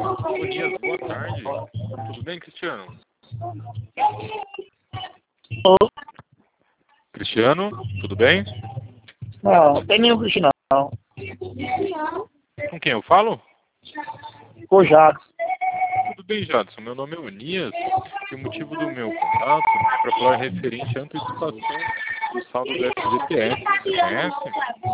Bonias, boa tarde. Tudo bem, Cristiano? Ô, Cristiano, tudo bem? não, tem nenhum Cristiano, não. Com quem eu falo? Ô, Jacques. Tudo bem, Jadson. Meu nome é Bonias e o motivo do meu contato é para falar referente à antecipação do saldo do FGTS. Você conhece?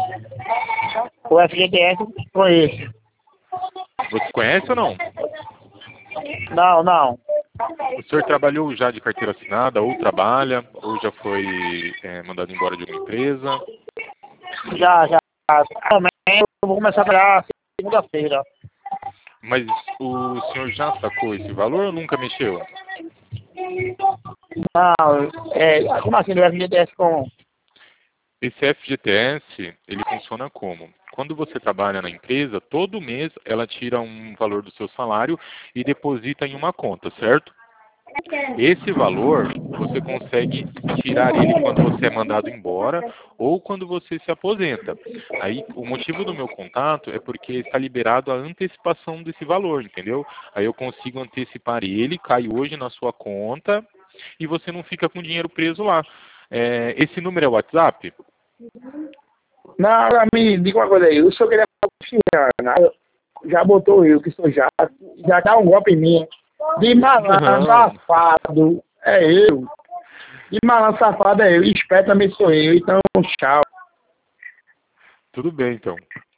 O FGTS conheço. Você conhece ou não? Não, não. O senhor trabalhou já de carteira assinada, ou trabalha, ou já foi mandado embora de uma empresa? Já. Também eu vou começar a trabalhar segunda-feira. Mas o senhor já sacou esse valor ou nunca mexeu? Não, como assim, do FGTS com... Esse FGTS, ele funciona como? Quando você trabalha na empresa, todo mês ela tira um valor do seu salário e deposita em uma conta, certo? Esse valor, você consegue tirar ele quando você é mandado embora ou quando você se aposenta. Aí, o motivo do meu contato é porque está liberado a antecipação desse valor, entendeu? Aí eu consigo antecipar ele, cai hoje na sua conta e você não fica com o dinheiro preso lá. Esse número é o WhatsApp? Não, agora me diga uma coisa aí. O senhor queria Cristiano, já botou eu, que sou já dá um golpe em mim. De malandro, Não. safado, é eu. De malandro, safado é eu. E esperto também sou eu. Então, tchau. Tudo bem, então.